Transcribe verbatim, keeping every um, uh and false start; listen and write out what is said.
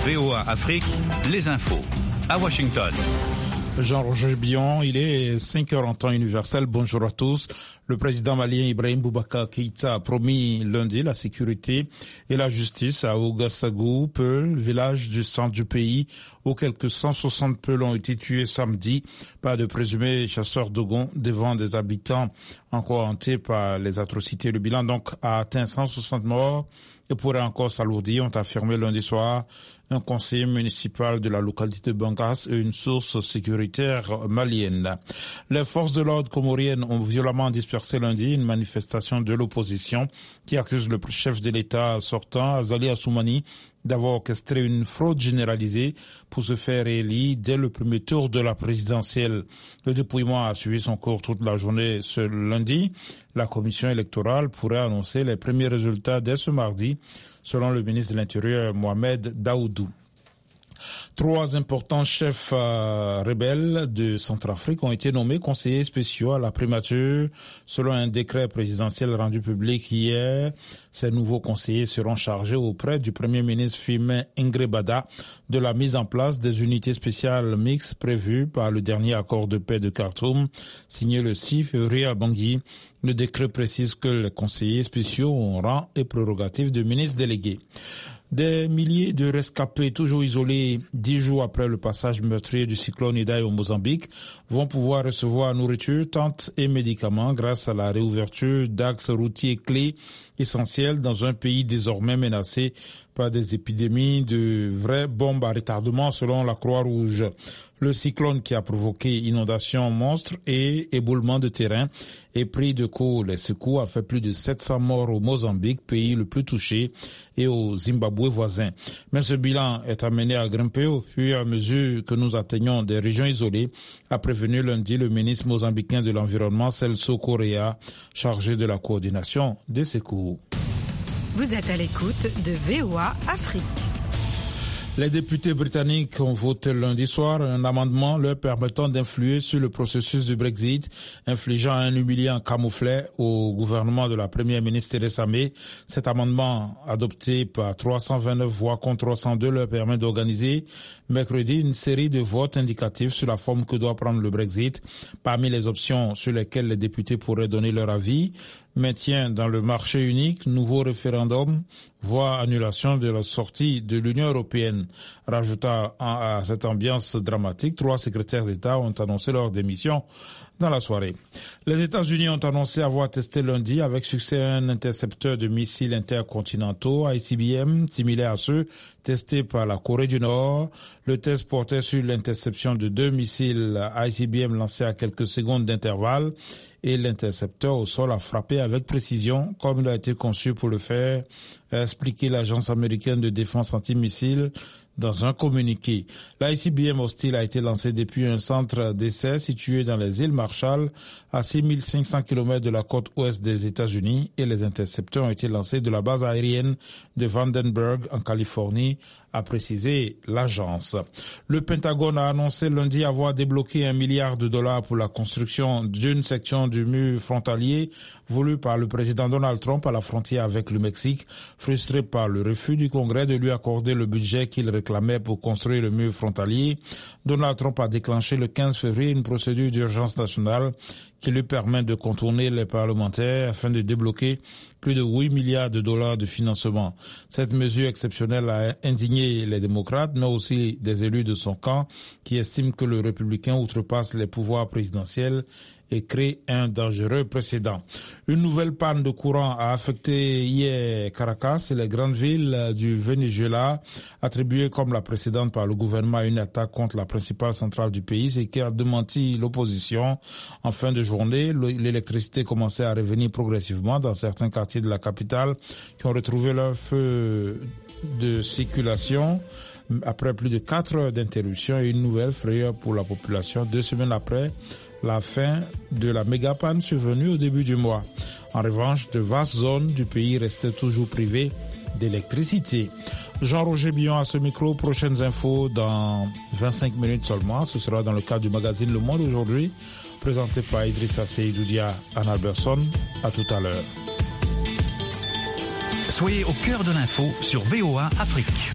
V O A Afrique, les infos. À Washington. Jean-Roger Bion, il est cinq heures en temps universel. Bonjour à tous. Le président malien Ibrahim Boubacar Keïta a promis lundi la sécurité et la justice à Ouagassogou, Peul, village du centre du pays, où quelques cent soixante Peuls ont été tués samedi par de présumés chasseurs d'Ogon devant des habitants encore hantés par les atrocités. Le bilan donc a atteint cent soixante morts et pourrait encore s'alourdir, ont affirmé lundi soir un conseiller municipal de la localité de Bangas et une source sécuritaire malienne. Les forces de l'ordre comoriennes ont violemment dispersé lundi une manifestation de l'opposition qui accuse le chef de l'État sortant, Azali Assoumani, d'avoir orchestré une fraude généralisée pour se faire élire dès le premier tour de la présidentielle. Le dépouillement a suivi son cours toute la journée ce lundi. La commission électorale pourrait annoncer les premiers résultats dès ce mardi, selon le ministre de l'Intérieur Mohamed Daoudou. Trois importants chefs euh, rebelles de Centrafrique ont été nommés conseillers spéciaux à la primature selon un décret présidentiel rendu public hier. Ces nouveaux conseillers seront chargés auprès du Premier ministre Firmin Ngrebada de la mise en place des unités spéciales mixtes prévues par le dernier accord de paix de Khartoum, signé le six février à Bangui. Le décret précise que les conseillers spéciaux ont rang et prérogatives de ministres délégués. Des milliers de rescapés toujours isolés dix jours après le passage meurtrier du cyclone Idai au Mozambique vont pouvoir recevoir nourriture, tentes et médicaments grâce à la réouverture d'axes routiers clés essentiels dans un pays désormais menacé par des épidémies de vraies bombes à retardement selon la Croix-Rouge. Le cyclone qui a provoqué inondations monstres et éboulements de terrain et pris de court les secours a fait plus de sept cents morts au Mozambique, pays le plus touché, et au Zimbabwe voisin. Mais ce bilan est amené à grimper au fur et à mesure que nous atteignons des régions isolées, a prévenu lundi le ministre mozambicain de l'Environnement, Celso Correa, chargé de la coordination des secours. Vous êtes à l'écoute de V O A Afrique. Les députés britanniques ont voté lundi soir un amendement leur permettant d'influer sur le processus du Brexit, infligeant un humiliant camouflet au gouvernement de la première ministre Theresa May. Cet amendement, adopté par trois cent vingt-neuf voix contre trois cent deux, leur permet d'organiser mercredi une série de votes indicatifs sur la forme que doit prendre le Brexit. Parmi les options sur lesquelles les députés pourraient donner leur avis, maintien dans le marché unique, nouveau référendum, voire annulation de la sortie de l'Union européenne. Rajoutant à cette ambiance dramatique, trois secrétaires d'État ont annoncé leur démission dans la soirée. Les États-Unis ont annoncé avoir testé lundi avec succès un intercepteur de missiles intercontinentaux I C B M similaire à ceux testés par la Corée du Nord. Le test portait sur l'interception de deux missiles I C B M lancés à quelques secondes d'intervalle et l'intercepteur au sol a frappé avec précision comme il a été conçu pour le faire, a expliqué l'agence américaine de défense antimissile dans un communiqué. L'I C B M hostile a été lancé depuis un centre d'essai situé dans les îles Marshall à six mille cinq cents kilomètres de la côte ouest des États-Unis et les intercepteurs ont été lancés de la base aérienne de Vandenberg en Californie, a précisé l'agence. Le Pentagone a annoncé lundi avoir débloqué un milliard de dollars pour la construction d'une section du mur frontalier voulu par le président Donald Trump à la frontière avec le Mexique, frustré par le refus du Congrès de lui accorder le budget qu'il réclamait pour construire le mur frontalier. Donald Trump a déclenché le quinze février une procédure d'urgence nationale qui lui permet de contourner les parlementaires afin de débloquer plus de huit milliards de dollars de financement. Cette mesure exceptionnelle a indigné les démocrates, mais aussi des élus de son camp qui estiment que le républicain outrepasse les pouvoirs présidentiels et crée un dangereux précédent. Une nouvelle panne de courant a affecté hier Caracas et les grandes villes du Venezuela, attribuée comme la précédente par le gouvernement à une attaque contre la principale centrale du pays, ce qui a démenti l'opposition. En fin de journée, l'électricité commençait à revenir progressivement dans certains quartiers de la capitale qui ont retrouvé leur feu de circulation après plus de quatre heures d'interruption et une nouvelle frayeur pour la population deux semaines après la fin de la méga panne survenue au début du mois. En revanche, de vastes zones du pays restaient toujours privées d'électricité. Jean-Roger Bion à ce micro. Prochaines infos dans vingt-cinq minutes seulement. Ce sera dans le cadre du magazine Le Monde aujourd'hui, présenté par Idrissa Seydoudia, Anna Alberson. À tout à l'heure. Soyez au cœur de l'info sur V O A Afrique.